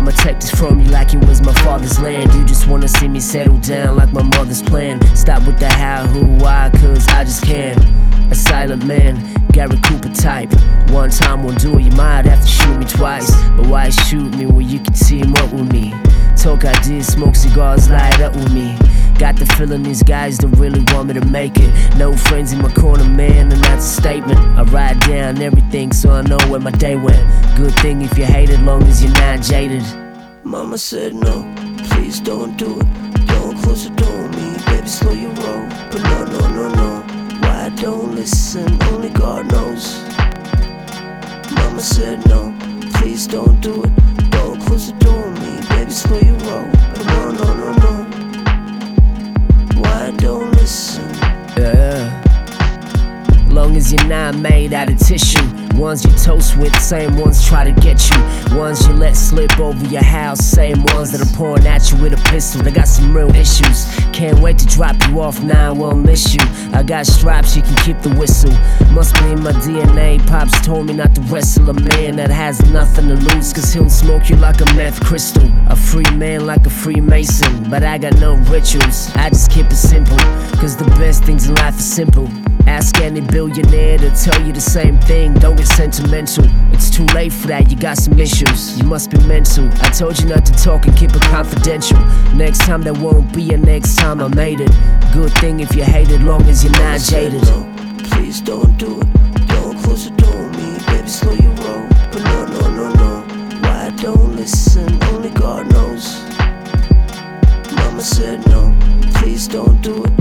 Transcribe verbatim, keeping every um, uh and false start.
I'ma take this from you like it was my father's land. You just wanna see me settle down like my mother's plan. Stop with the how, who, why, cause I just can. A silent man, Gary Cooper type. One time won't do it, you might have to shoot me twice. But why shoot me when you can team up with me? Talk ideas, smoke cigars, light up with me. Got the feeling these guys don't really want me to make it. No friends in my corner, man, and that's a statement. I write down everything so I know where my day went. Good thing if you hate it, long as you're not jaded. Mama said no, please don't do it. Don't close the door on me, baby, slow your roll. But no, no, no, no, why I don't listen, only God knows. Mama said no, please don't do it. Don't close the door on me, baby, slow your roll. But no, no, no, no, why I don't listen. Yeah. Long as you're not made out of tissue. Ones you toast with, same ones try to get you. Ones you let slip over your house, same ones that are pouring at you with a pistol. They got some real issues. Can't wait to drop you off, now I won't miss you. I got stripes, you can keep the whistle. Must be in my D N A, Pops told me not to wrestle a man that has nothing to lose, cause he'll smoke you like a meth crystal. A free man like a Freemason, but I got no rituals, I just keep it simple. Cause the best things in life are simple. Ask any billionaire to tell you the same thing, don't get sentimental. It's too late for that, you got some issues, you must be mental. I told you not to talk and keep it confidential. Next time there won't be a next time, I made it. Good thing if you hate it, long as you're not jaded. No, please don't do it, don't close the door on me, baby, slow your roll. But no, no, no, no, why I don't listen, only God knows. Mama said no, please don't do it.